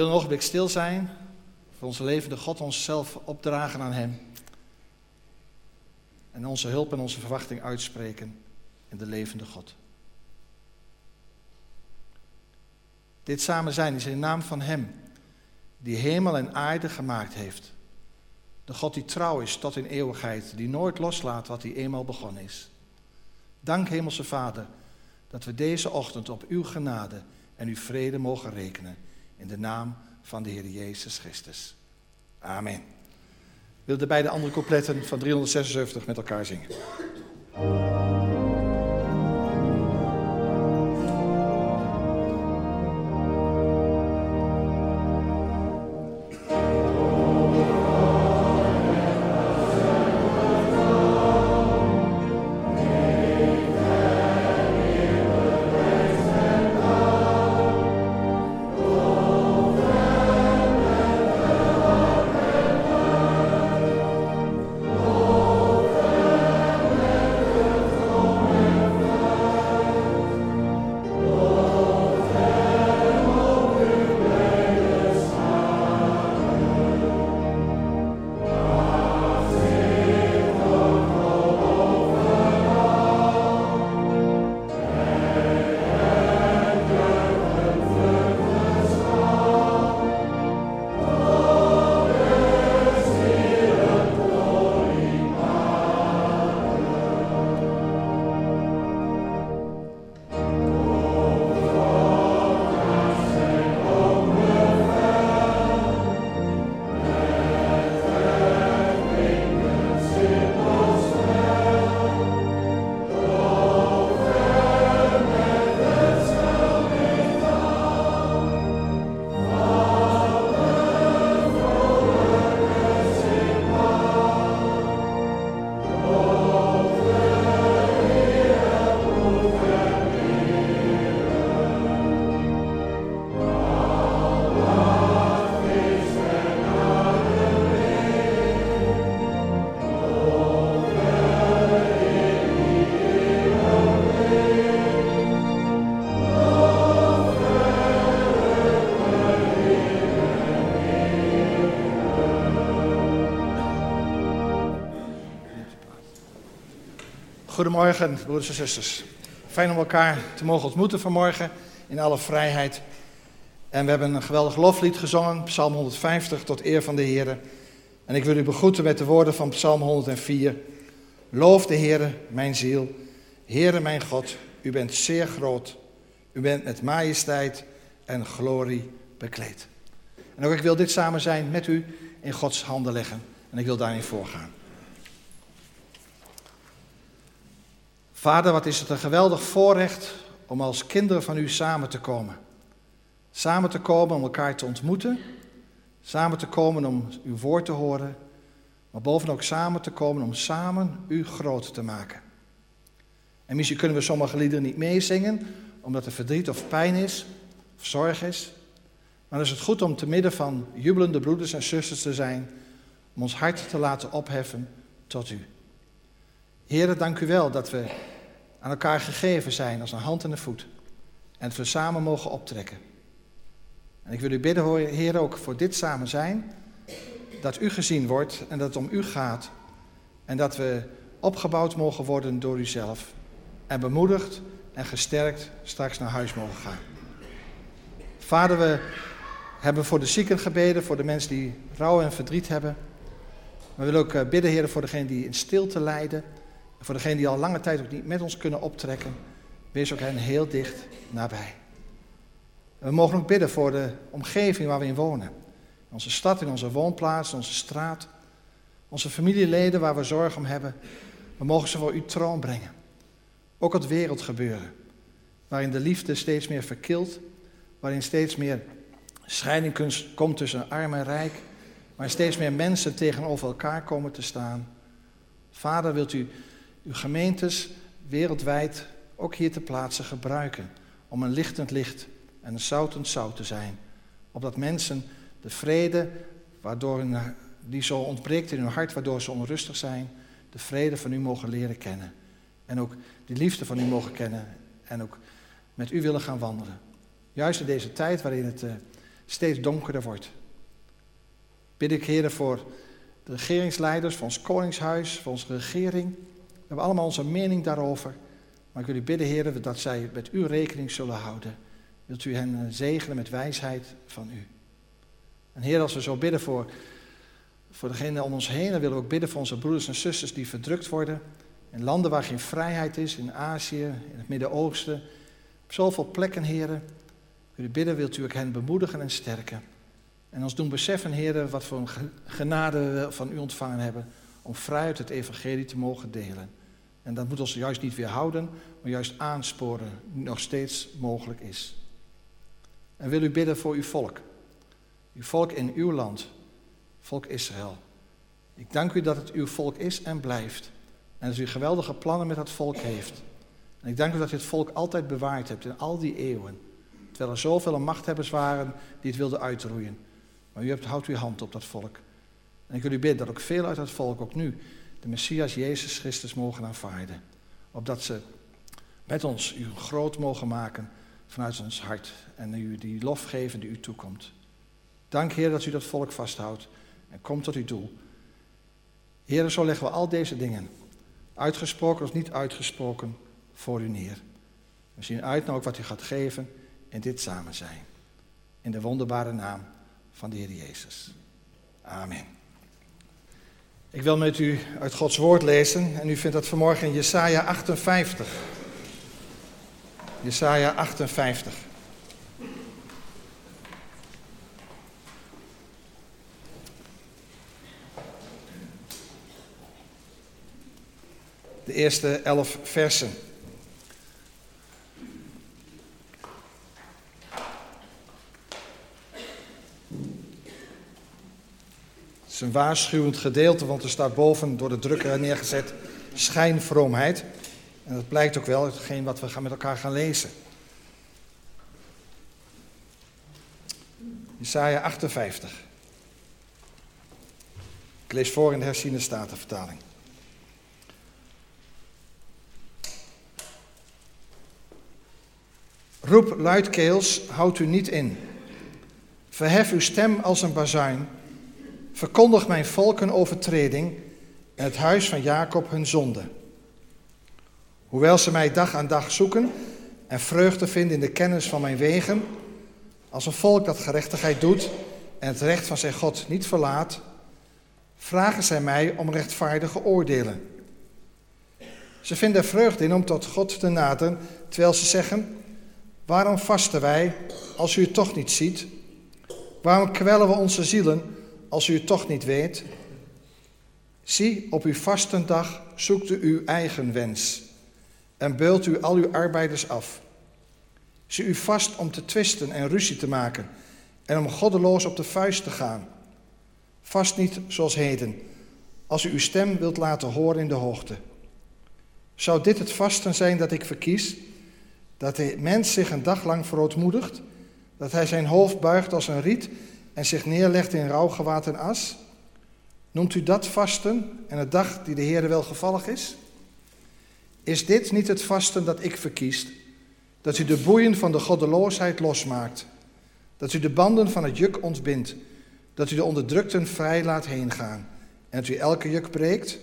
wil een ogenblik stil zijn, voor onze levende God onszelf opdragen aan hem. En onze hulp en onze verwachting uitspreken in de levende God. Dit samen zijn is in de naam van hem, die hemel en aarde gemaakt heeft. De God die trouw is tot in eeuwigheid, die nooit loslaat wat hij eenmaal begonnen is. Dank Hemelse Vader, dat we deze ochtend op uw genade en uw vrede mogen rekenen. In de naam van de Heer Jezus Christus. Amen. Ik wil de beide andere coupletten van 376 met elkaar zingen. Goedemorgen, broeders en zusters. Fijn om elkaar te mogen ontmoeten vanmorgen in alle vrijheid. En we hebben een geweldig loflied gezongen, Psalm 150, tot eer van de Heere. En ik wil u begroeten met de woorden van Psalm 104. Loof de Heere, mijn ziel. Heere, mijn God, u bent zeer groot. U bent met majesteit en glorie bekleed. En ook ik wil dit samen zijn met u in Gods handen leggen. En ik wil daarin voorgaan. Vader, wat is het een geweldig voorrecht om als kinderen van u samen te komen. Samen te komen om elkaar te ontmoeten. Samen te komen om uw woord te horen. Maar bovenal ook samen te komen om samen u groot te maken. En misschien kunnen we sommige liederen niet meezingen, omdat er verdriet of pijn is, of zorg is. Maar dan is het goed om te midden van jubelende broeders en zusters te zijn, om ons hart te laten opheffen tot u. Heere, dank u wel dat we aan elkaar gegeven zijn als een hand en een voet. En dat we samen mogen optrekken. En ik wil u bidden, Heer, ook voor dit samen zijn, dat u gezien wordt en dat het om u gaat. En dat we opgebouwd mogen worden door uzelf. En bemoedigd en gesterkt straks naar huis mogen gaan. Vader, we hebben voor de zieken gebeden, voor de mensen die rouw en verdriet hebben. We willen ook bidden, Heer, voor degenen die in stilte lijden. En voor degenen die al lange tijd ook niet met ons kunnen optrekken. Wees ook hen heel dicht nabij. En we mogen ook bidden voor de omgeving waar we in wonen. Onze stad, in onze woonplaats, onze straat. Onze familieleden waar we zorg om hebben. We mogen ze voor uw troon brengen. Ook het wereldgebeuren. Waarin de liefde steeds meer verkilt. Waarin steeds meer scheiding komt tussen arm en rijk. Waarin steeds meer mensen tegenover elkaar komen te staan. Vader, wilt u uw gemeentes wereldwijd ook hier ter plaatse gebruiken. Om een lichtend licht en een zoutend zout te zijn. Opdat mensen de vrede die zo ontbreekt in hun hart, waardoor ze onrustig zijn, de vrede van u mogen leren kennen. En ook die liefde van u mogen kennen en ook met u willen gaan wandelen. Juist in deze tijd waarin het steeds donkerder wordt. Bid ik, Heer, voor de regeringsleiders, voor ons koningshuis, voor onze regering. We hebben allemaal onze mening daarover. Maar ik wil u bidden, Heer, dat zij met u rekening zullen houden. Wilt u hen zegenen met wijsheid van u. En Heer, als we zo bidden voor degenen om ons heen, dan willen we ook bidden voor onze broeders en zusters die verdrukt worden. In landen waar geen vrijheid is, in Azië, in het Midden-Oosten. Op zoveel plekken, Heer. Wil u bidden, wilt u ook hen bemoedigen en sterken. En ons doen beseffen, Heer, wat voor een genade we van u ontvangen hebben. Om vrijuit het evangelie te mogen delen. En dat moet ons juist niet weerhouden, maar juist aansporen, die nog steeds mogelijk is. En wil u bidden voor uw volk. Uw volk in uw land, volk Israël. Ik dank u dat het uw volk is en blijft. En dat u geweldige plannen met dat volk heeft. En ik dank u dat u het volk altijd bewaard hebt in al die eeuwen. Terwijl er zoveel machthebbers waren die het wilden uitroeien. Maar u houdt uw hand op dat volk. En ik wil u bidden dat ook veel uit dat volk, ook nu, de Messias Jezus Christus mogen aanvaarden. Opdat ze met ons u groot mogen maken vanuit ons hart. En u die lof geven die u toekomt. Dank, Heer, dat u dat volk vasthoudt en komt tot uw doel. Heer, zo leggen we al deze dingen, uitgesproken of niet uitgesproken, voor u neer. We zien uit naar ook wat u gaat geven in dit samen zijn. In de wonderbare naam van de Heer Jezus. Amen. Ik wil met u uit Gods woord lezen en u vindt dat vanmorgen in Jesaja 58. Jesaja 58. De eerste 11 versen. Het is een waarschuwend gedeelte, want er staat boven door de drukker neergezet schijnvroomheid. En dat blijkt ook wel uit hetgeen wat we met elkaar gaan lezen. Jesaja 58. Ik lees voor in de herziene statenvertaling. Roep luidkeels, houd u niet in. Verhef uw stem als een bazuin. Verkondig mijn volk hun overtreding en het huis van Jacob hun zonde. Hoewel ze mij dag aan dag zoeken en vreugde vinden in de kennis van mijn wegen, als een volk dat gerechtigheid doet en het recht van zijn God niet verlaat, vragen zij mij om rechtvaardige oordelen. Ze vinden er vreugde in om tot God te naderen, terwijl ze zeggen: waarom vasten wij als u het toch niet ziet? Waarom kwellen we onze zielen als u het toch niet weet? Zie, op uw vastendag zoekt u uw eigen wens en beult u al uw arbeiders af. Zie u vast om te twisten en ruzie te maken en om goddeloos op de vuist te gaan. Vast niet zoals heden, als u uw stem wilt laten horen in de hoogte. Zou dit het vasten zijn dat ik verkies? Dat de mens zich een dag lang verootmoedigt, dat hij zijn hoofd buigt als een riet en zich neerlegt in rouwgewaad en as? Noemt u dat vasten en het dag die de Heere welgevallig is? Is dit niet het vasten dat ik verkies? Dat u de boeien van de goddeloosheid losmaakt, dat u de banden van het juk ontbindt, dat u de onderdrukten vrij laat heengaan en dat u elke juk breekt?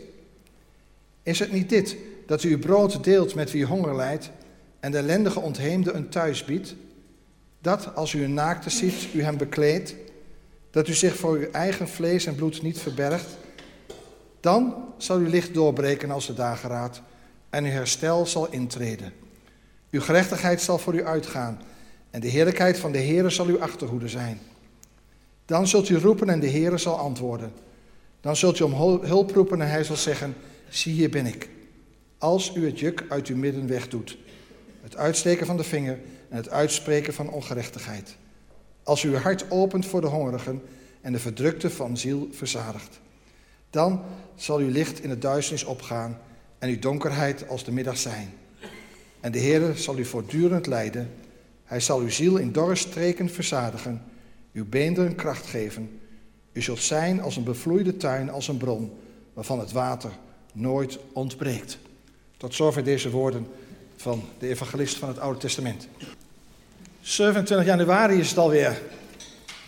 Is het niet dit, dat u uw brood deelt met wie honger lijdt en de ellendige ontheemde een thuis biedt? Dat als u een naakte ziet, u hem bekleedt, dat u zich voor uw eigen vlees en bloed niet verbergt? Dan zal uw licht doorbreken als de dageraad en uw herstel zal intreden. Uw gerechtigheid zal voor u uitgaan en de heerlijkheid van de Heere zal uw achterhoede zijn. Dan zult u roepen en de Heere zal antwoorden. Dan zult u om hulp roepen en hij zal zeggen: zie, hier ben ik. Als u het juk uit uw midden wegdoet, het uitsteken van de vinger en het uitspreken van ongerechtigheid. Als u uw hart opent voor de hongerigen en de verdrukte van ziel verzadigt. Dan zal uw licht in de duisternis opgaan en uw donkerheid als de middag zijn. En de Heere zal u voortdurend leiden. Hij zal uw ziel in dorre streken verzadigen, uw beenderen kracht geven. U zult zijn als een bevloeide tuin, als een bron, waarvan het water nooit ontbreekt. Tot zover deze woorden van de evangelist van het Oude Testament. 27 januari is het alweer.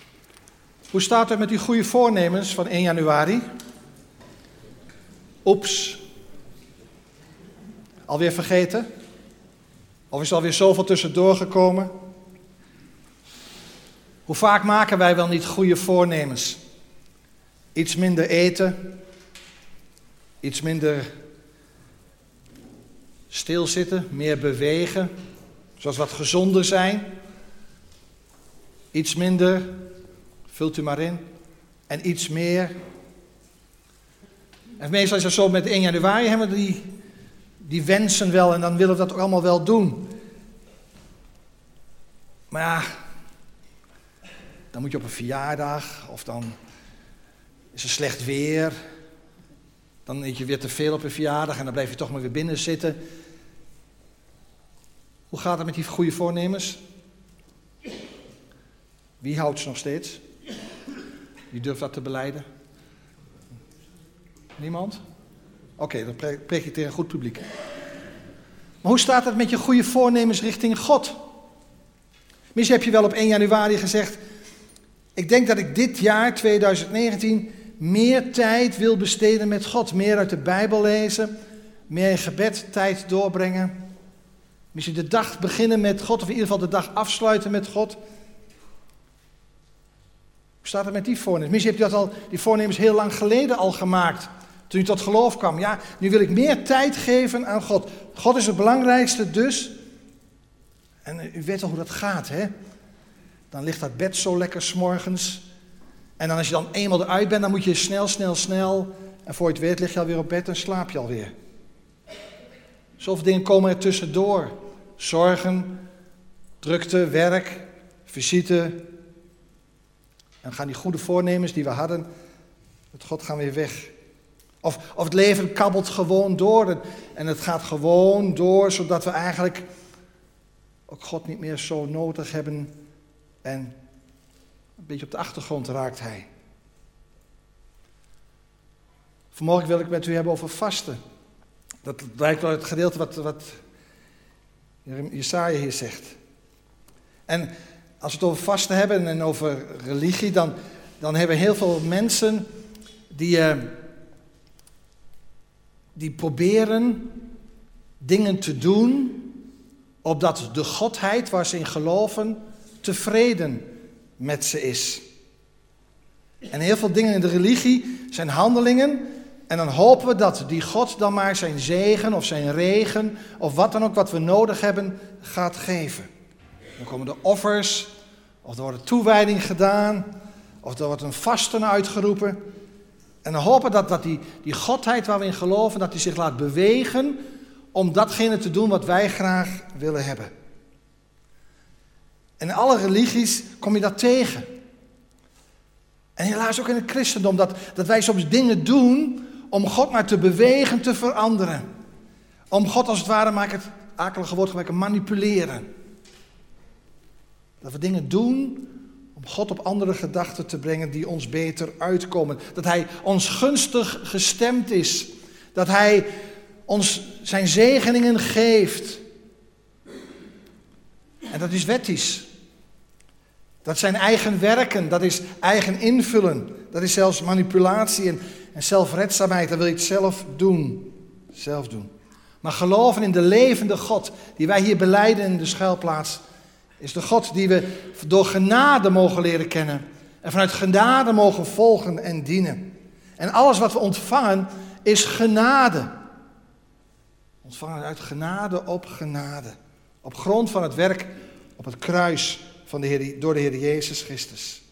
Hoe staat het met die goede voornemens van 1 januari? Oeps. Alweer vergeten? Of is er alweer zoveel tussendoor gekomen? Hoe vaak maken wij wel niet goede voornemens? Iets minder eten, iets minder stilzitten, meer bewegen, zoals wat gezonder zijn. Iets minder, vult u maar in, en iets meer. En meestal is het zo met 1 januari, hebben we die wensen wel en dan willen we dat ook allemaal wel doen. Maar ja, dan moet je op een verjaardag of dan is er slecht weer. Dan eet je weer te veel op een verjaardag en dan blijf je toch maar weer binnen zitten. Hoe gaat het met die goede voornemens? Wie houdt ze nog steeds? Wie durft dat te belijden? Niemand? Oké, dan preek ik tegen een goed publiek. Maar hoe staat het met je goede voornemens richting God? Misschien heb je wel op 1 januari gezegd, ik denk dat ik dit jaar, 2019, meer tijd wil besteden met God. Meer uit de Bijbel lezen, meer in gebed tijd doorbrengen. Misschien de dag beginnen met God, of in ieder geval de dag afsluiten met God. Hoe staat het met die voornemens? Misschien heb je die voornemens heel lang geleden al gemaakt, toen je tot geloof kwam. Ja, nu wil ik meer tijd geven aan God. God is het belangrijkste dus. En u weet al hoe dat gaat, hè? Dan ligt dat bed zo lekker 's morgens. En dan als je dan eenmaal eruit bent, dan moet je snel. En voor je het weet lig je alweer op bed en slaap je alweer. Zoveel dingen komen er tussendoor. Zorgen, drukte, werk, visite. En gaan die goede voornemens die we hadden met God gaan weer weg. Of het leven kabbelt gewoon door. En het gaat gewoon door, zodat we eigenlijk ook God niet meer zo nodig hebben. En een beetje op de achtergrond raakt hij. Vanmorgen wil ik met u hebben over vasten. Dat lijkt wel het gedeelte wat Jesaja hier zegt. En als we het over vasten hebben en over religie, dan hebben heel veel mensen die proberen dingen te doen, opdat de godheid waar ze in geloven tevreden met ze is. En heel veel dingen in de religie zijn handelingen. En dan hopen we dat die God dan maar zijn zegen of zijn regen of wat dan ook wat we nodig hebben gaat geven. Dan komen de offers, of er wordt een toewijding gedaan, of er wordt een vasten uitgeroepen. En dan hopen we dat die godheid waar we in geloven, dat die zich laat bewegen om datgene te doen wat wij graag willen hebben. En in alle religies kom je dat tegen. En helaas ook in het christendom, dat wij soms dingen doen om God maar te bewegen, te veranderen. Om God als het ware, maak het akelige woord gebruiken, manipuleren. Dat we dingen doen om God op andere gedachten te brengen die ons beter uitkomen. Dat hij ons gunstig gestemd is. Dat hij ons zijn zegeningen geeft. En dat is wettisch. Dat zijn eigen werken, dat is eigen invullen. Dat is zelfs manipulatie en zelfredzaamheid. Dan wil je het zelf doen. Zelf doen. Maar geloven in de levende God, die wij hier belijden in de schuilplaats, is de God die we door genade mogen leren kennen. En vanuit genade mogen volgen en dienen. En alles wat we ontvangen is genade. Ontvangen uit genade op genade. Op grond van het werk op het kruis door de Heer Jezus Christus.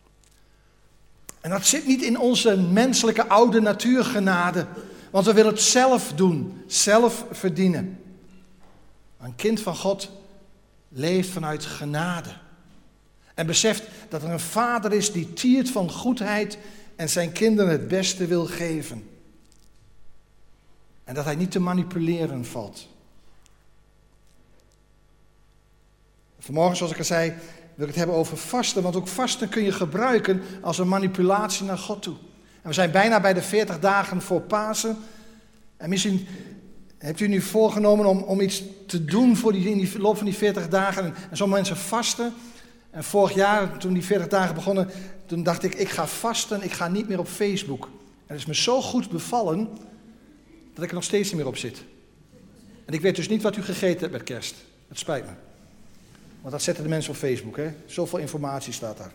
En dat zit niet in onze menselijke oude natuurgenade. Want we willen het zelf doen, zelf verdienen. Maar een kind van God leeft vanuit genade. En beseft dat er een vader is die tiert van goedheid en zijn kinderen het beste wil geven. En dat hij niet te manipuleren valt. Vanmorgen, zoals ik al zei, wil ik het hebben over vasten. Want ook vasten kun je gebruiken als een manipulatie naar God toe. En we zijn bijna bij de 40 dagen voor Pasen. En misschien hebt u nu voorgenomen om iets te doen in de loop van die 40 dagen. En sommige mensen vasten. En vorig jaar, toen die 40 dagen begonnen, toen dacht ik ga vasten, ik ga niet meer op Facebook. En het is me zo goed bevallen, dat ik er nog steeds niet meer op zit. En ik weet dus niet wat u gegeten hebt met kerst. Het spijt me. Want dat zetten de mensen op Facebook, hè. Zoveel informatie staat daar.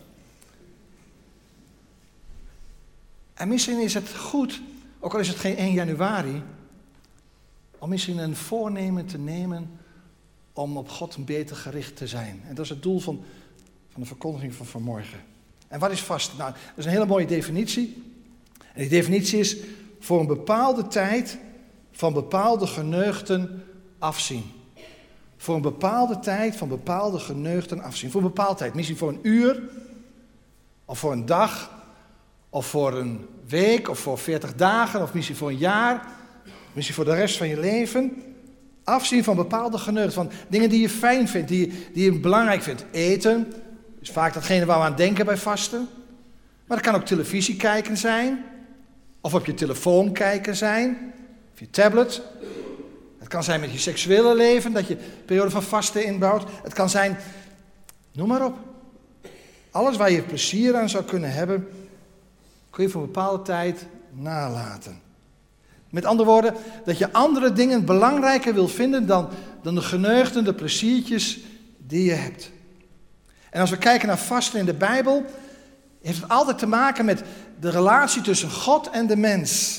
En misschien is het goed, ook al is het geen 1 januari, om misschien een voornemen te nemen om op God beter gericht te zijn. En dat is het doel van de verkondiging van vanmorgen. En wat is vasten? Nou, dat is een hele mooie definitie. En die definitie is voor een bepaalde tijd van bepaalde geneugten afzien. Voor een bepaalde tijd van bepaalde geneugten afzien. Voor een bepaalde tijd. Misschien voor een uur, of voor een dag, of voor een week, of voor 40 dagen, of misschien voor een jaar, misschien voor de rest van je leven. Afzien van bepaalde geneugten, van dingen die je fijn vindt, die je belangrijk vindt. Eten is vaak datgene waar we aan denken bij vasten. Maar het kan ook televisie kijken zijn, of op je telefoon kijken zijn, of je tablet. Het kan zijn met je seksuele leven, dat je een periode van vasten inbouwt. Het kan zijn, noem maar op. Alles waar je plezier aan zou kunnen hebben, kun je voor een bepaalde tijd nalaten. Met andere woorden, dat je andere dingen belangrijker wil vinden dan de geneugten, de pleziertjes die je hebt. En als we kijken naar vasten in de Bijbel, heeft het altijd te maken met de relatie tussen God en de mens.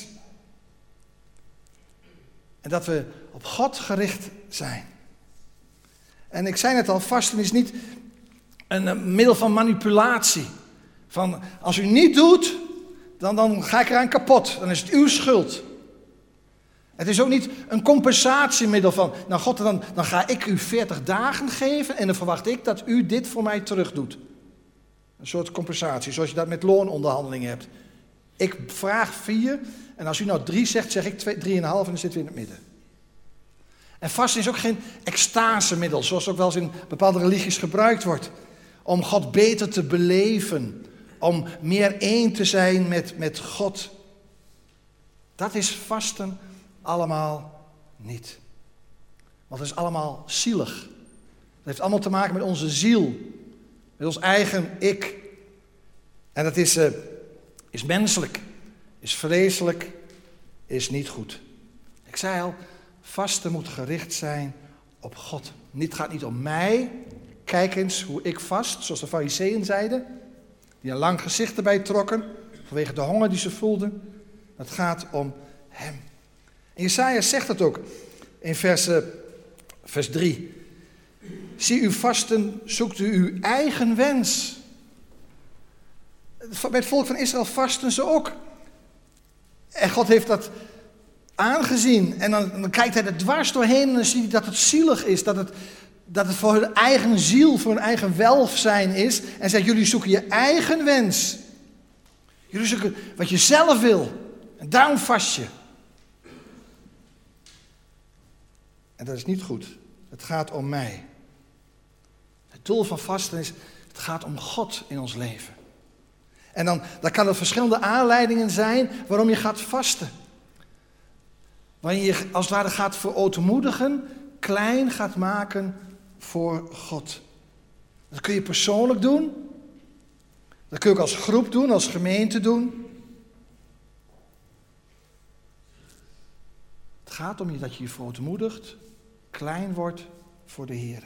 En dat we op God gericht zijn. En ik zei net al, vasten is niet een middel van manipulatie. Van, als u niet doet, dan ga ik eraan kapot. Dan is het uw schuld. Het is ook niet een compensatiemiddel van, nou God, dan ga ik u 40 dagen geven en dan verwacht ik dat u dit voor mij terug doet. Een soort compensatie, zoals je dat met loononderhandelingen hebt. Ik vraag 4 en als u nou 3 zegt, zeg ik 3,5 en dan zitten we in het midden. En vasten is ook geen extasemiddel, zoals ook wel eens in bepaalde religies gebruikt wordt. Om God beter te beleven, om meer één te zijn met God. Dat is vasten allemaal niet. Want het is allemaal zielig. Het heeft allemaal te maken met onze ziel. Met ons eigen ik. En dat is menselijk. Is vreselijk. Is niet goed. Ik zei al, vasten moet gericht zijn op God. Het gaat niet om mij. Kijk eens hoe ik vast, zoals de Farizeeën zeiden. Die een lang gezicht erbij trokken. Vanwege de honger die ze voelden. Het gaat om hem. En Jesaja zegt het ook in vers 3. Zie u vasten, zoekt u uw eigen wens. Bij het volk van Israël vasten ze ook. En God heeft dat aangezien. En dan kijkt hij er dwars doorheen en dan ziet hij dat het zielig is. Dat het voor hun eigen ziel, voor hun eigen welzijn is. En zegt, jullie zoeken je eigen wens. Jullie zoeken wat je zelf wil. En daarom vast je. En dat is niet goed. Het gaat om mij. Het doel van vasten is, het gaat om God in ons leven. En dan kan er verschillende aanleidingen zijn waarom je gaat vasten. Waarin je als het ware gaat verootmoedigen, klein gaat maken voor God. Dat kun je persoonlijk doen. Dat kun je ook als groep doen, als gemeente doen. Het gaat om je dat je je verootmoedigt, klein wordt voor de Heer.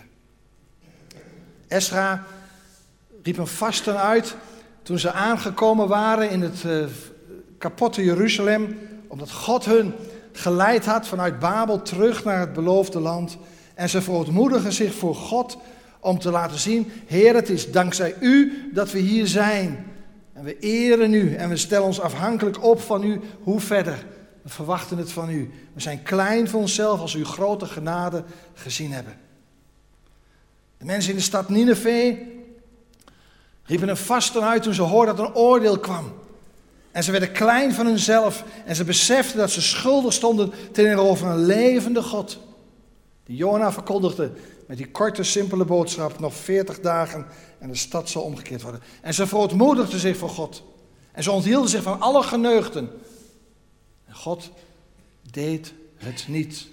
Esra riep een vasten uit toen ze aangekomen waren in het kapotte Jeruzalem, omdat God hun geleid had vanuit Babel terug naar het beloofde land. En ze verootmoedigen zich voor God om te laten zien, Heer, het is dankzij u dat we hier zijn. En we eren u en we stellen ons afhankelijk op van u. Hoe verder? We verwachten het van u. We zijn klein voor onszelf als we uw grote genade gezien hebben. De mensen in de stad Nineve riepen een vasten uit toen ze hoorden dat een oordeel kwam. En ze werden klein van hunzelf en ze beseften dat ze schuldig stonden tegenover een levende God. Die Jona verkondigde met die korte, simpele boodschap, nog 40 dagen en de stad zal omgekeerd worden. En ze verootmoedigden zich voor God. En ze onthielden zich van alle geneugten. En God deed het niet.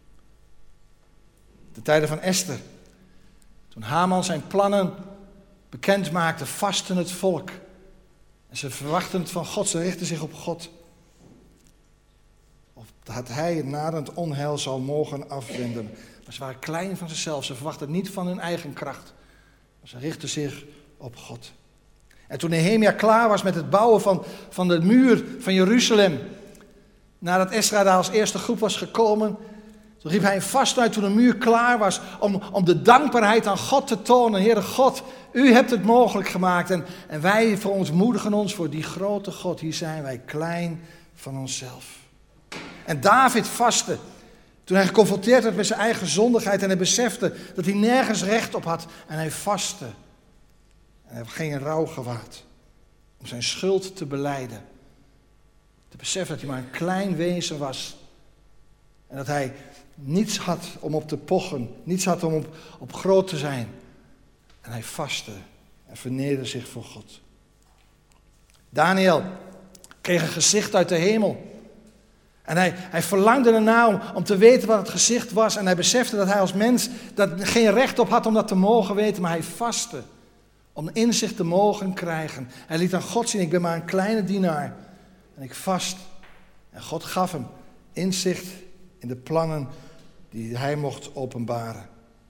De tijden van Esther. Toen Haman zijn plannen bekend maakte, vastte het volk. En ze verwachten het van God, ze richten zich op God. Of dat hij het naderend onheil zou mogen afwenden. Maar ze waren klein van zichzelf, ze verwachten het niet van hun eigen kracht. Maar ze richten zich op God. En toen Nehemia klaar was met het bouwen van de muur van Jeruzalem, nadat Esra daar als eerste groep was gekomen, toen riep hij een vast uit toen de muur klaar was om de dankbaarheid aan God te tonen. Heere God, u hebt het mogelijk gemaakt en wij verontmoedigen ons voor die grote God. Hier zijn wij klein van onszelf. En David vastte toen hij geconfronteerd werd met zijn eigen zondigheid en hij besefte dat hij nergens recht op had. En hij vastte. En hij ging in rouwgewaad om zijn schuld te belijden. Te beseffen dat hij maar een klein wezen was. En dat hij niets had om op te pochen, niets had om op groot te zijn. En hij vastte en vernederde zich voor God. Daniel kreeg een gezicht uit de hemel. En hij verlangde ernaar om te weten wat het gezicht was. En hij besefte dat hij als mens geen recht op had om dat te mogen weten. Maar hij vastte om inzicht te mogen krijgen. Hij liet aan God zien, ik ben maar een kleine dienaar. En ik vast. En God gaf hem inzicht in de plannen die hij mocht openbaren.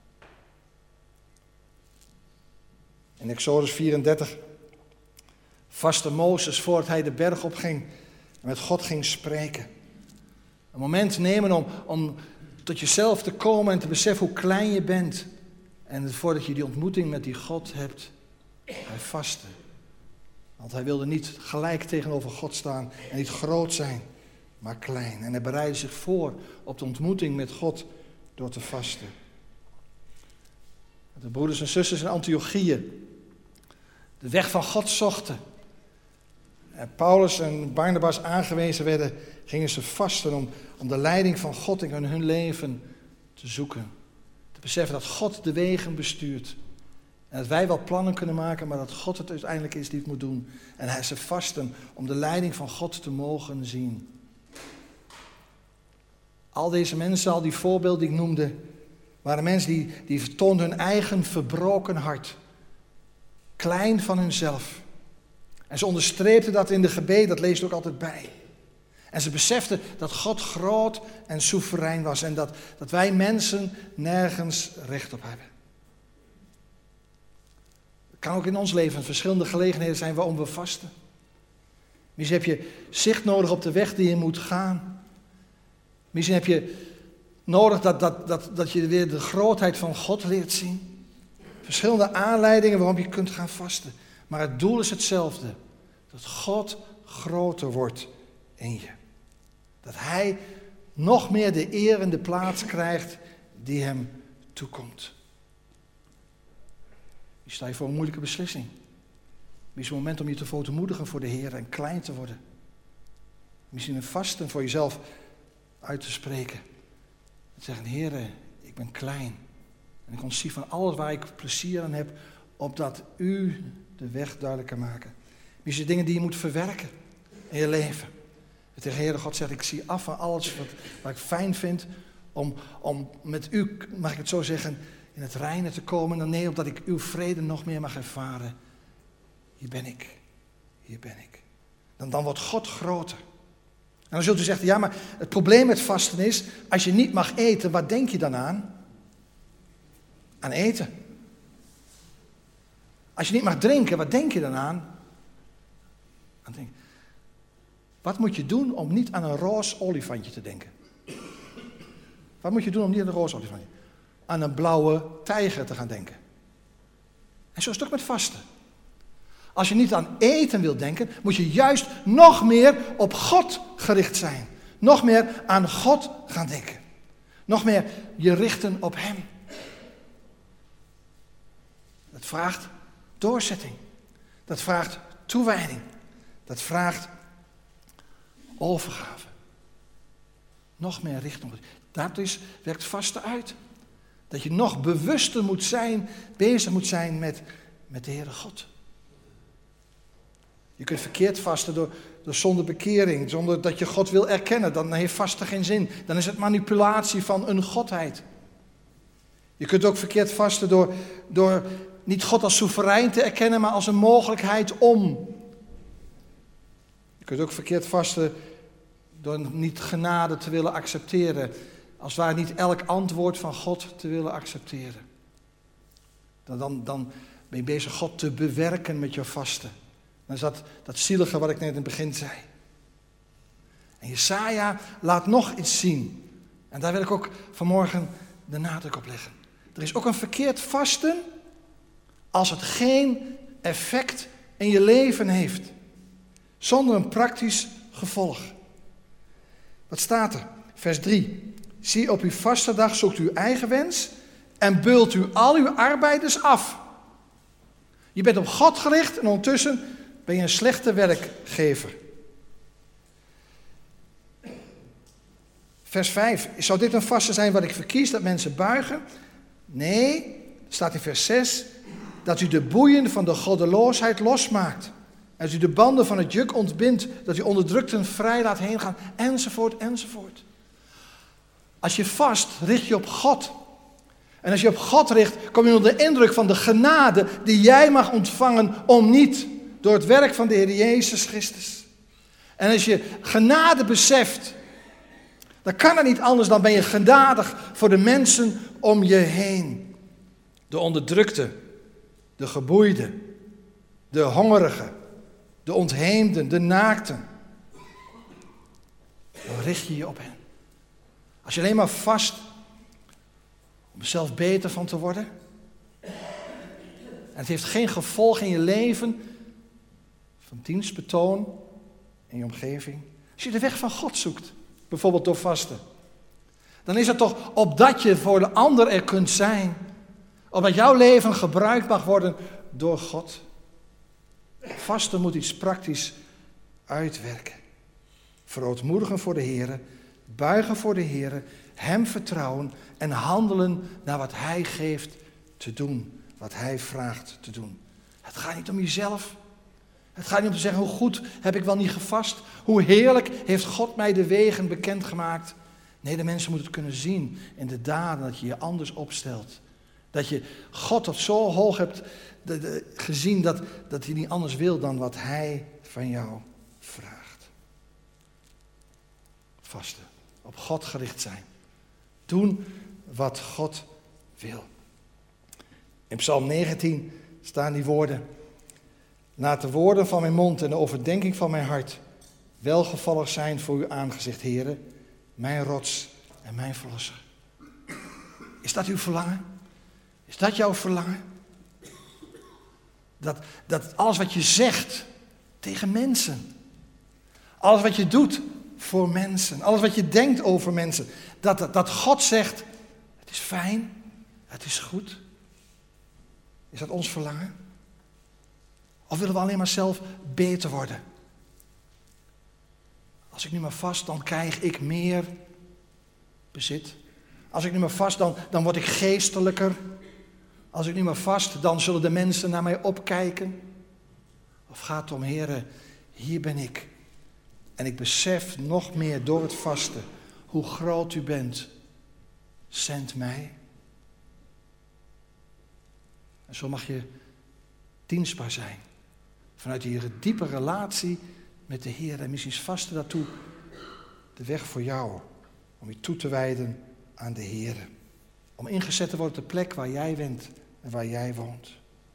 In Exodus 34 vastte Mozes voordat hij de berg opging en met God ging spreken. Een moment nemen om tot jezelf te komen en te beseffen hoe klein je bent. En voordat je die ontmoeting met die God hebt, hij vastte. Want hij wilde niet gelijk tegenover God staan en niet groot zijn, maar klein. En hij bereidde zich voor op de ontmoeting met God door te vasten. De broeders en zusters in Antiochië de weg van God zochten. En Paulus en Barnabas aangewezen werden, gingen ze vasten om de leiding van God in hun leven te zoeken. Te beseffen dat God de wegen bestuurt. En dat wij wel plannen kunnen maken, maar dat God het uiteindelijk is die het moet doen. En ze vasten om de leiding van God te mogen zien. Al deze mensen, al die voorbeelden die ik noemde, waren mensen die vertoonden hun eigen verbroken hart. Klein van hunzelf. En ze onderstreepten dat in de gebeden, dat leest ook altijd bij. En ze beseften dat God groot en soeverein was en dat wij mensen nergens recht op hebben. Het kan ook in ons leven verschillende gelegenheden zijn waarom we vasten. Misschien heb je zicht nodig op de weg die je moet gaan. Misschien heb je nodig dat je weer de grootheid van God leert zien. Verschillende aanleidingen waarom je kunt gaan vasten. Maar het doel is hetzelfde. Dat God groter wordt in je. Dat hij nog meer de eer en de plaats krijgt die hem toekomt. Je sta je voor een moeilijke beslissing. Misschien een moment om je te verootmoedigen voor de Heer en klein te worden. Misschien een vasten voor jezelf uit te spreken. En te zeggen, Heer, ik ben klein. En ik ontzie van alles waar ik plezier aan heb, opdat u de weg duidelijk kan maken. Misschien dingen die je moet verwerken in je leven. En tegen Heere God zegt, ik zie af van alles wat ik fijn vind om met u, mag ik het zo zeggen, in het reine te komen. En nee, omdat ik uw vrede nog meer mag ervaren. Hier ben ik. Hier ben ik. Dan wordt God groter. En dan zult u zeggen, ja, maar het probleem met vasten is, als je niet mag eten, wat denk je dan aan? Aan eten. Als je niet mag drinken, wat denk je dan aan? Aan drinken. Wat moet je doen om niet aan een roze olifantje te denken? Wat moet je doen om niet aan een roze olifantje? Aan een blauwe tijger te gaan denken. En zo is het ook met vasten. Als je niet aan eten wilt denken, moet je juist nog meer op God gericht zijn. Nog meer aan God gaan denken. Nog meer je richten op Hem. Dat vraagt doorzetting. Dat vraagt toewijding. Dat vraagt overgave. Nog meer richten op God. Dat werkt vasten uit. Dat je nog bewuster moet zijn, bezig moet zijn met de Heere God. Je kunt verkeerd vasten door zonder bekering, zonder dat je God wil erkennen. Dan heeft vasten geen zin. Dan is het manipulatie van een godheid. Je kunt ook verkeerd vasten door niet God als soeverein te erkennen, maar als een mogelijkheid om. Je kunt ook verkeerd vasten door niet genade te willen accepteren. Als het ware niet elk antwoord van God te willen accepteren. Dan ben je bezig God te bewerken met je vasten. Dan is dat zielige wat ik net in het begin zei. En Jesaja laat nog iets zien. En daar wil ik ook vanmorgen de nadruk op leggen. Er is ook een verkeerd vasten als het geen effect in je leven heeft. Zonder een praktisch gevolg. Wat staat er? Vers 3. Zie, op uw vastendag zoekt u eigen wens en beult u al uw arbeiders af. Je bent op God gericht en ondertussen ben je een slechte werkgever. Vers 5. Zou dit een vasten zijn wat ik verkies, dat mensen buigen? Nee, staat in vers 6. Dat u de boeien van de goddeloosheid losmaakt. En dat u de banden van het juk ontbindt. Dat u onderdrukten vrij laat heen gaan. Enzovoort, enzovoort. Als je vast, richt je op God. En als je op God richt, kom je onder de indruk van de genade die jij mag ontvangen om niet door het werk van de Heer Jezus Christus. En als je genade beseft, dan kan het niet anders dan ben je genadig voor de mensen om je heen. De onderdrukte, de geboeide, de hongerigen, de ontheemden, de naakten. Dan richt je je op hen. Als je alleen maar vast om er zelf beter van te worden. En het heeft geen gevolg in je leven van dienstbetoon in je omgeving. Als je de weg van God zoekt, bijvoorbeeld door vasten. Dan is het toch opdat je voor de ander er kunt zijn. Opdat jouw leven gebruikt mag worden door God. Vasten moet iets praktisch uitwerken. Verootmoedigen voor de Heer, buigen voor de Heer, Hem vertrouwen en handelen naar wat Hij geeft te doen. Wat Hij vraagt te doen. Het gaat niet om jezelf. Het gaat niet om te zeggen, hoe goed heb ik wel niet gevast? Hoe heerlijk heeft God mij de wegen bekendgemaakt? Nee, de mensen moeten het kunnen zien in de daden dat je je anders opstelt. Dat je God op zo hoog hebt gezien dat hij niet anders wil dan wat Hij van jou vraagt. Vasten. Op God gericht zijn. Doen wat God wil. In Psalm 19 staan die woorden. Laat de woorden van mijn mond en de overdenking van mijn hart welgevallig zijn voor uw aangezicht, Heere, mijn rots en mijn verlosser. Is dat uw verlangen? Is dat jouw verlangen? Dat alles wat je zegt tegen mensen, alles wat je doet voor mensen, alles wat je denkt over mensen, dat God zegt, het is fijn, het is goed. Is dat ons verlangen? Of willen we alleen maar zelf beter worden? Als ik nu maar vast, dan krijg ik meer bezit. Als ik nu maar vast, dan word ik geestelijker. Als ik nu maar vast, dan zullen de mensen naar mij opkijken. Of gaat het om, Heere, hier ben ik. En ik besef nog meer door het vasten hoe groot u bent. Zend mij. En zo mag je dienstbaar zijn. Vanuit die diepe relatie met de Heer. En misschien is vasten daartoe de weg voor jou. Om je toe te wijden aan de Heer. Om ingezet te worden op de plek waar jij bent en waar jij woont.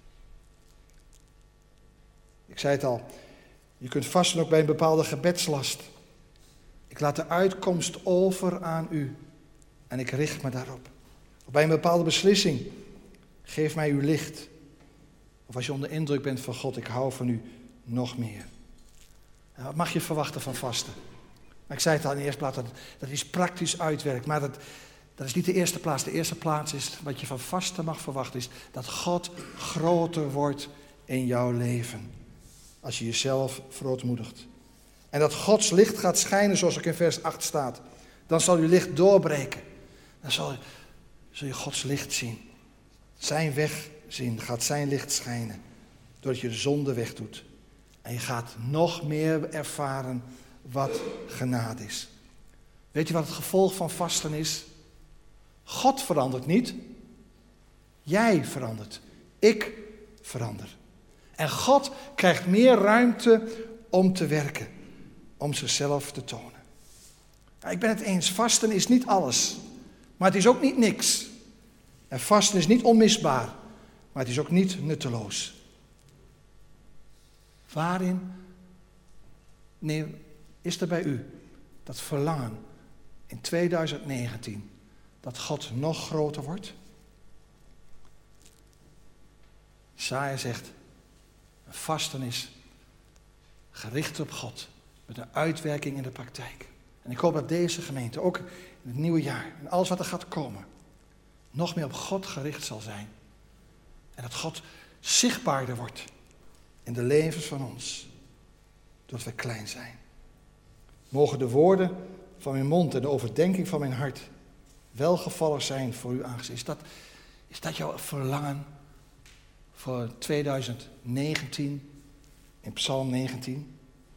Ik zei het al. Je kunt vasten ook bij een bepaalde gebedslast. Ik laat de uitkomst over aan u. En ik richt me daarop. Of bij een bepaalde beslissing. Geef mij uw licht. Of als je onder indruk bent van God, ik hou van u nog meer. En wat mag je verwachten van vasten? Maar ik zei het al in de eerste plaats, dat is praktisch uitwerk. Maar dat is niet de eerste plaats. De eerste plaats is, wat je van vasten mag verwachten, is dat God groter wordt in jouw leven. Als je jezelf verootmoedigt. En dat Gods licht gaat schijnen, zoals ook in vers 8 staat. Dan zal uw licht doorbreken. Dan zul je Gods licht zien. Zijn weg zien, gaat zijn licht schijnen. Doordat je de zonde wegdoet. En je gaat nog meer ervaren wat genade is. Weet je wat het gevolg van vasten is? God verandert niet. Jij verandert. Ik verander. En God krijgt meer ruimte om te werken. Om zichzelf te tonen. Nou, ik ben het eens, vasten is niet alles. Maar het is ook niet niks. En vasten is niet onmisbaar. Maar het is ook niet nutteloos. Waarin is er bij u dat verlangen in 2019 dat God nog groter wordt? Jesaja zegt, een vasten is gericht op God, met een uitwerking in de praktijk. En ik hoop dat deze gemeente ook in het nieuwe jaar, en alles wat er gaat komen, nog meer op God gericht zal zijn. En dat God zichtbaarder wordt in de levens van ons, doordat we klein zijn. Mogen de woorden van mijn mond en de overdenking van mijn hart welgevallig zijn voor uw aangezicht. Is dat jouw verlangen voor 2019 in Psalm 19?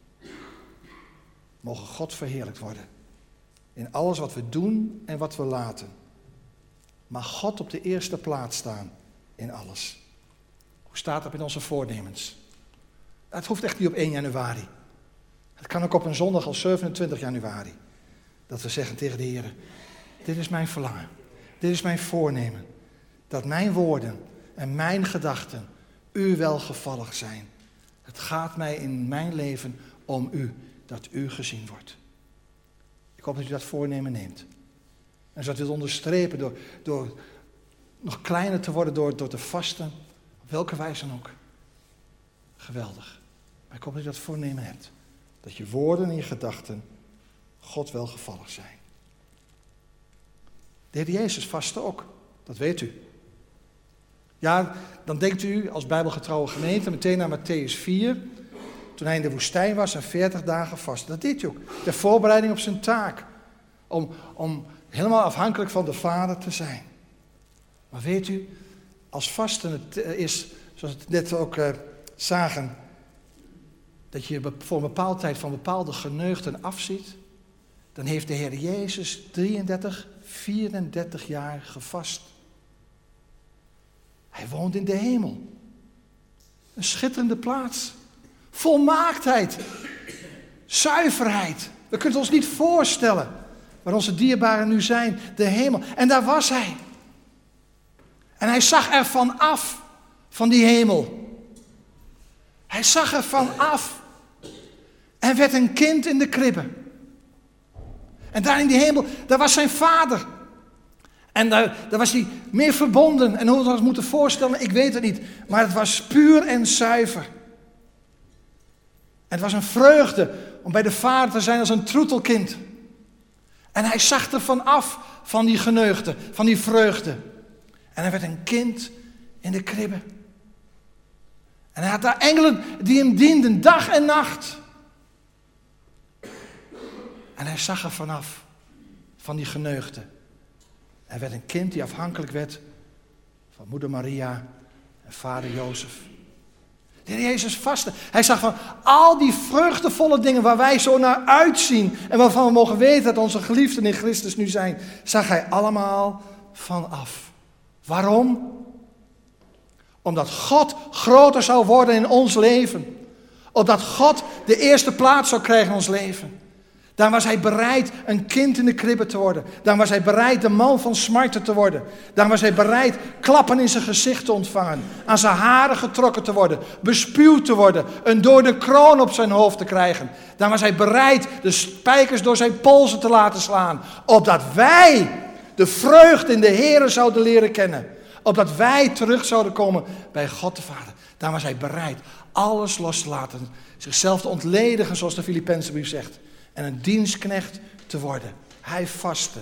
Mogen God verheerlijkt worden in alles wat we doen en wat we laten. Mag God op de eerste plaats staan in alles. Hoe staat dat met onze voornemens? Het hoeft echt niet op 1 januari. Het kan ook op een zondag als 27 januari. Dat we zeggen tegen de Heer, dit is mijn verlangen. Dit is mijn voornemen. Dat mijn woorden en mijn gedachten u welgevallig zijn. Het gaat mij in mijn leven om u, dat u gezien wordt. Ik hoop dat u dat voornemen neemt. En zodat u het onderstrepen door nog kleiner te worden, door te vasten. Op welke wijze dan ook. Geweldig. Maar ik hoop dat u dat voornemen hebt. Dat je woorden en je gedachten God welgevallig zijn. De Heer Jezus vastte ook. Dat weet u. Ja, dan denkt u als bijbelgetrouwe gemeente meteen naar Mattheüs 4. Toen hij in de woestijn was en 40 dagen vast. Dat deed hij ook. Ter voorbereiding op zijn taak. Om helemaal afhankelijk van de Vader te zijn. Maar weet u, als vasten het is, zoals we het net ook zagen, dat je voor een bepaalde tijd van bepaalde geneugten afziet, dan heeft de Heer Jezus 34 jaar gevast. Hij woont in de hemel. Een schitterende plaats. Volmaaktheid. Zuiverheid. We kunnen het ons niet voorstellen waar onze dierbaren nu zijn. De hemel. En daar was hij. En hij zag er van af. Van die hemel. Hij zag er van af. En werd een kind in de kribbe. En daar in die hemel, daar was zijn vader. En daar was hij meer verbonden. En hoe we ons moeten voorstellen, ik weet het niet. Maar het was puur en zuiver. En het was een vreugde om bij de vader te zijn als een troetelkind. En hij zag er van af, van die geneugde, van die vreugde. En hij werd een kind in de kribbe. En hij had daar engelen die hem dienden, dag en nacht. En hij zag er vanaf, van die geneugde. Hij werd een kind die afhankelijk werd van moeder Maria en vader Jozef. De Heer Jezus vastte. Hij zag van al die vreugdevolle dingen waar wij zo naar uitzien en waarvan we mogen weten dat onze geliefden in Christus nu zijn, zag hij allemaal van af. Waarom? Omdat God groter zou worden in ons leven. Opdat God de eerste plaats zou krijgen in ons leven. Daar was hij bereid een kind in de kribbe te worden. Daar was hij bereid de man van smarten te worden. Daar was hij bereid klappen in zijn gezicht te ontvangen. Aan zijn haren getrokken te worden. Bespuwd te worden. Een door de kroon op zijn hoofd te krijgen. Daar was hij bereid de spijkers door zijn polsen te laten slaan. Opdat wij de vreugde in de Here zouden leren kennen. Opdat wij terug zouden komen bij God de Vader. Daar was hij bereid alles los te laten. Zichzelf te ontledigen zoals de Filippenzenbrief zegt. En een dienstknecht te worden. Hij vastte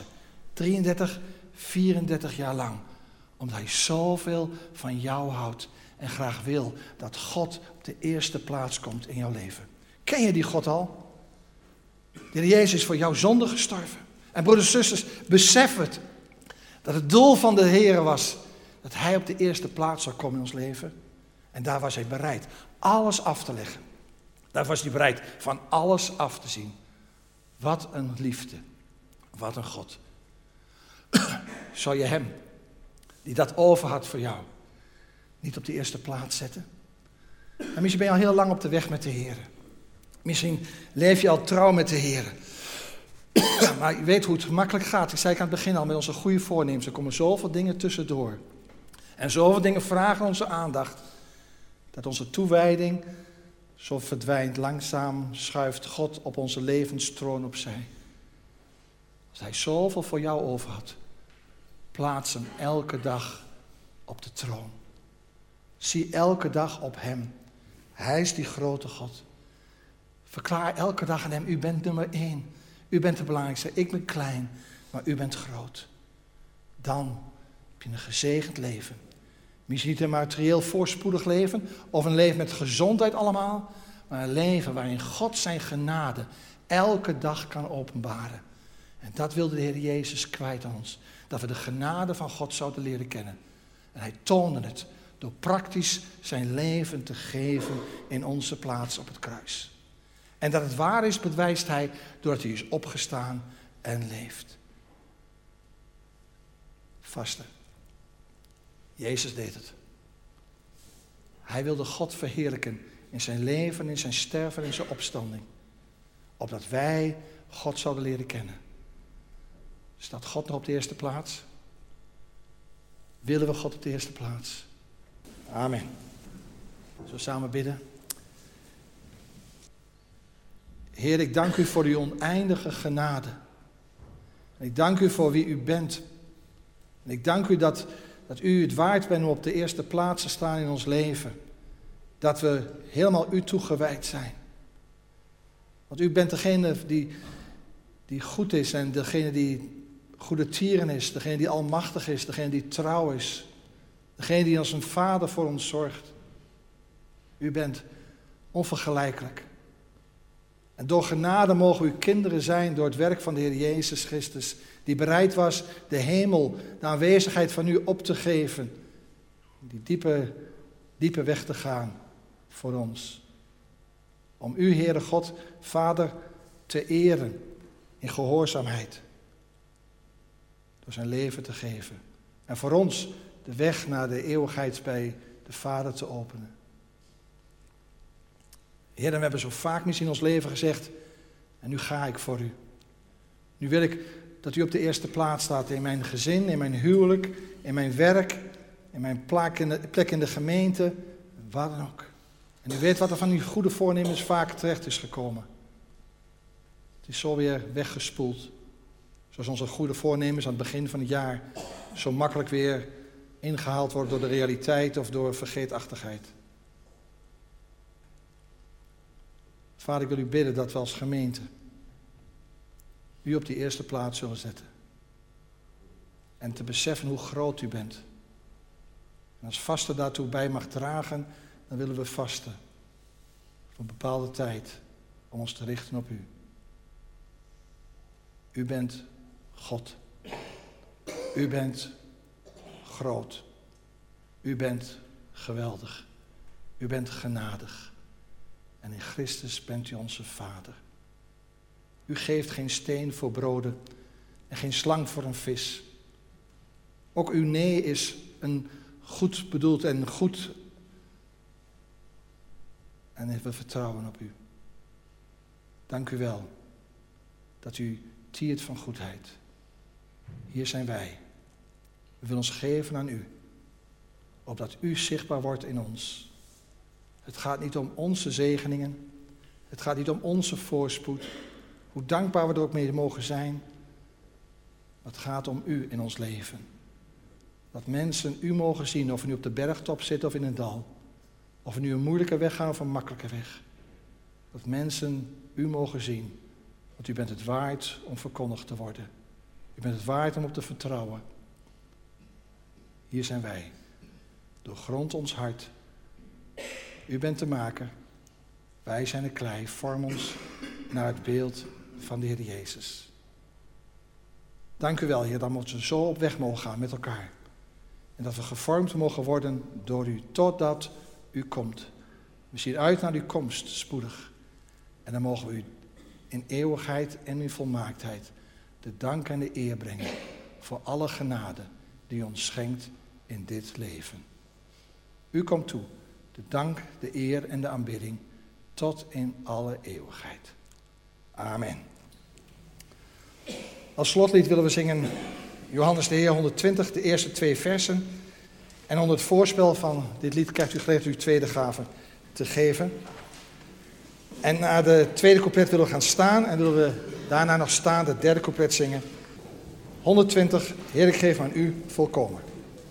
34 jaar lang. Omdat hij zoveel van jou houdt. En graag wil dat God op de eerste plaats komt in jouw leven. Ken je die God al? De Heer Jezus is voor jouw zonde gestorven. En broeders en zusters, besef het. Dat het doel van de Heer was. Dat hij op de eerste plaats zou komen in ons leven. En daar was hij bereid alles af te leggen. Daar was hij bereid van alles af te zien. Wat een liefde. Wat een God. Zou je hem, die dat over had voor jou, niet op de eerste plaats zetten? En misschien ben je al heel lang op de weg met de Heer. Misschien leef je al trouw met de Heer. Maar je weet hoe het gemakkelijk gaat. Ik zei aan het begin al, met onze goede voornemens. Er komen zoveel dingen tussendoor. En zoveel dingen vragen onze aandacht. Dat onze toewijding zo verdwijnt. Langzaam schuift God op onze levenstroon opzij. Als hij zoveel voor jou over had, plaats hem elke dag op de troon. Zie elke dag op hem. Hij is die grote God. Verklaar elke dag aan hem, u bent nummer 1. U bent de belangrijkste. Ik ben klein, maar u bent groot. Dan heb je een gezegend leven. Misschien niet een materieel voorspoedig leven of een leven met gezondheid allemaal, maar een leven waarin God zijn genade elke dag kan openbaren. En dat wilde de Heer Jezus kwijt aan ons. Dat we de genade van God zouden leren kennen. En hij toonde het door praktisch zijn leven te geven in onze plaats op het kruis. En dat het waar is, bewijst hij doordat hij is opgestaan en leeft. Vasten. Jezus deed het. Hij wilde God verheerlijken in zijn leven, in zijn sterven en in zijn opstanding. Opdat wij God zouden leren kennen. Staat God nog op de eerste plaats? Willen we God op de eerste plaats? Amen. Zullen we samen bidden? Heer, ik dank u voor uw oneindige genade. En ik dank u voor wie u bent. En ik dank u dat u het waard bent om op de eerste plaats te staan in ons leven. Dat we helemaal u toegewijd zijn. Want u bent degene die goed is en degene die goede tieren is. Degene die almachtig is, degene die trouw is. Degene die als een vader voor ons zorgt. U bent onvergelijkelijk. En door genade mogen we uw kinderen zijn door het werk van de Heer Jezus Christus. Die bereid was de hemel, de aanwezigheid van u op te geven. Die diepe weg te gaan voor ons. Om u, Heere God, Vader, te eren in gehoorzaamheid. Door zijn leven te geven. En voor ons de weg naar de eeuwigheid bij de Vader te openen. Heer, we hebben zo vaak misschien in ons leven gezegd, en nu ga ik voor u. Nu wil ik dat u op de eerste plaats staat in mijn gezin, in mijn huwelijk, in mijn werk, in mijn plek in de gemeente, waar dan ook. En u weet wat er van uw goede voornemens vaak terecht is gekomen. Het is zo weer weggespoeld. Zoals onze goede voornemens aan het begin van het jaar zo makkelijk weer ingehaald worden door de realiteit of door vergeetachtigheid. Vader, ik wil u bidden dat we als gemeente u op die eerste plaats zullen zetten. En te beseffen hoe groot u bent. En als vasten daartoe bij mag dragen, dan willen we vasten. Voor een bepaalde tijd om ons te richten op u. U bent God. U bent groot. U bent geweldig. U bent genadig. En in Christus bent u onze Vader. U geeft geen steen voor broden en geen slang voor een vis. Ook uw nee is een goed bedoeld en goed. En we vertrouwen op u. Dank u wel dat u tiert van goedheid. Hier zijn wij. We willen ons geven aan u. Opdat u zichtbaar wordt in ons. Het gaat niet om onze zegeningen. Het gaat niet om onze voorspoed. Hoe dankbaar we er ook mee mogen zijn. Het gaat om u in ons leven. Dat mensen u mogen zien, of we nu op de bergtop zitten of in een dal. Of we nu een moeilijke weg gaan of een makkelijke weg. Dat mensen u mogen zien. Want u bent het waard om verkondigd te worden. U bent het waard om op te vertrouwen. Hier zijn wij. Doorgrond ons hart. U bent de maker. Wij zijn de klei. Vorm ons naar het beeld van de Heer Jezus. Dank u wel, Heer, dat we zo op weg mogen gaan met elkaar. En dat we gevormd mogen worden door u, totdat u komt. We zien uit naar uw komst, spoedig. En dan mogen we u in eeuwigheid en in volmaaktheid de dank en de eer brengen voor alle genade die u ons schenkt in dit leven. U komt toe, de dank, de eer en de aanbidding, tot in alle eeuwigheid. Amen. Als slotlied willen we zingen Johannes de Heer 120, de eerste 2 versen. En onder het voorspel van dit lied krijgt u gelegenheid uw tweede gave te geven. En na de tweede couplet willen we gaan staan en willen we daarna nog staan de derde couplet zingen. 120, Heer, ik geef aan u volkomen.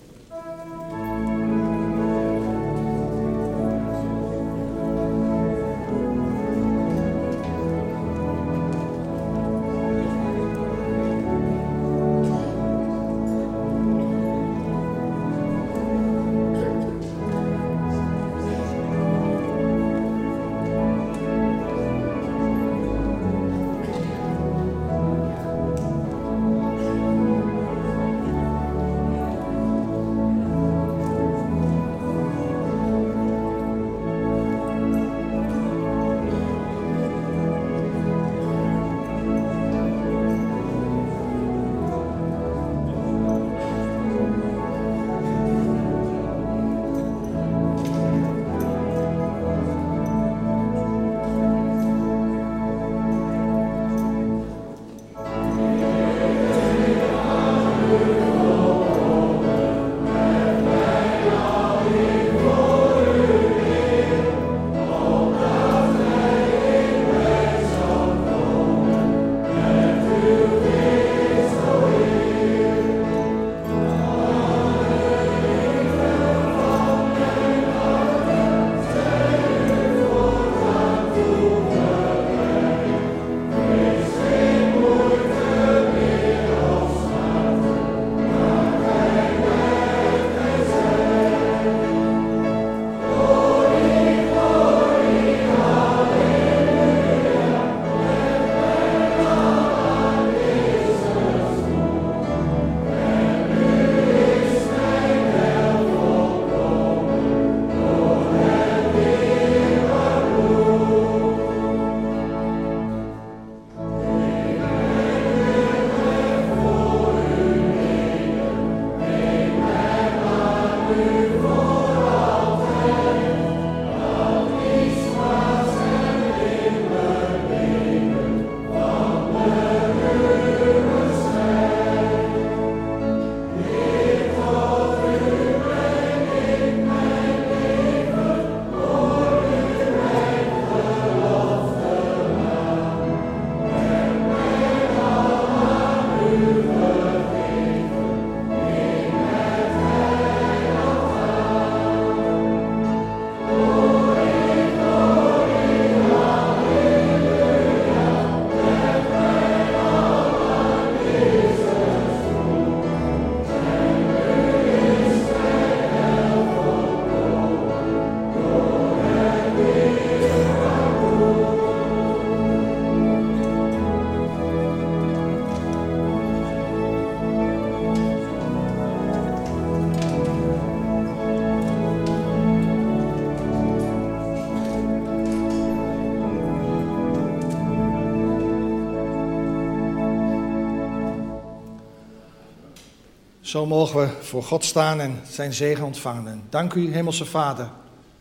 Zo mogen we voor God staan en zijn zegen ontvangen. En dank u, Hemelse Vader,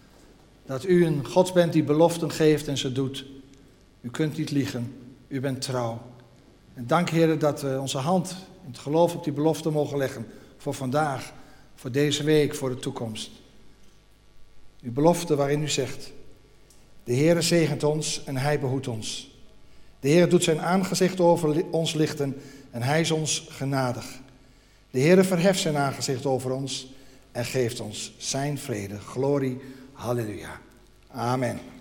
dat u een God bent die beloften geeft en ze doet. U kunt niet liegen, u bent trouw. En dank, Heer, dat we onze hand in het geloof op die belofte mogen leggen voor vandaag, voor deze week, voor de toekomst. Uw belofte waarin u zegt, de Heer zegent ons en hij behoedt ons. De Heer doet zijn aangezicht over ons lichten en hij is ons genadig. De Heer verheft zijn aangezicht over ons en geeft ons zijn vrede. Glorie, halleluja. Amen.